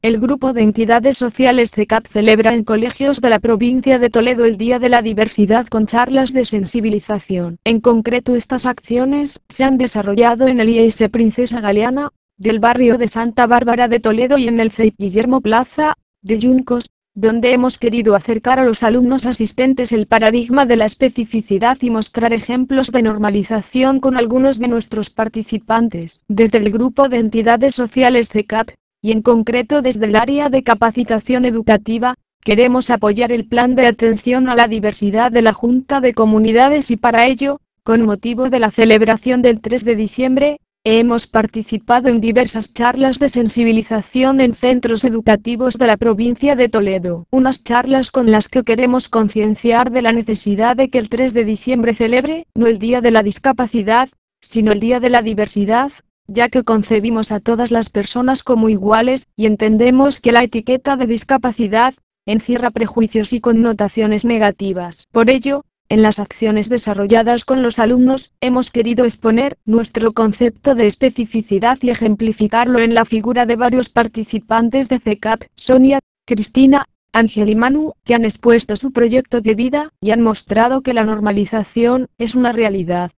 El grupo de entidades sociales CECAP celebra en colegios de la provincia de Toledo el Día de la Diversidad con charlas de sensibilización. En concreto, estas acciones se han desarrollado en el IES Princesa Galeana, del barrio de Santa Bárbara de Toledo, y en el CEIP Guillermo Plaza, de Yuncos, donde hemos querido acercar a los alumnos asistentes el paradigma de la especificidad y mostrar ejemplos de normalización con algunos de nuestros participantes. Desde el grupo de entidades sociales CECAP, y en concreto desde el área de capacitación educativa, queremos apoyar el plan de atención a la diversidad de la Junta de Comunidades, y para ello, con motivo de la celebración del 3 de diciembre, hemos participado en diversas charlas de sensibilización en centros educativos de la provincia de Toledo. Unas charlas con las que queremos concienciar de la necesidad de que el 3 de diciembre celebre, no el Día de la Discapacidad, sino el Día de la Diversidad, ya que concebimos a todas las personas como iguales, y entendemos que la etiqueta de discapacidad encierra prejuicios y connotaciones negativas. Por ello, en las acciones desarrolladas con los alumnos, hemos querido exponer nuestro concepto de especificidad y ejemplificarlo en la figura de varios participantes de CECAP: Sonia, Cristina, Ángel y Manu, que han expuesto su proyecto de vida y han mostrado que la normalización es una realidad.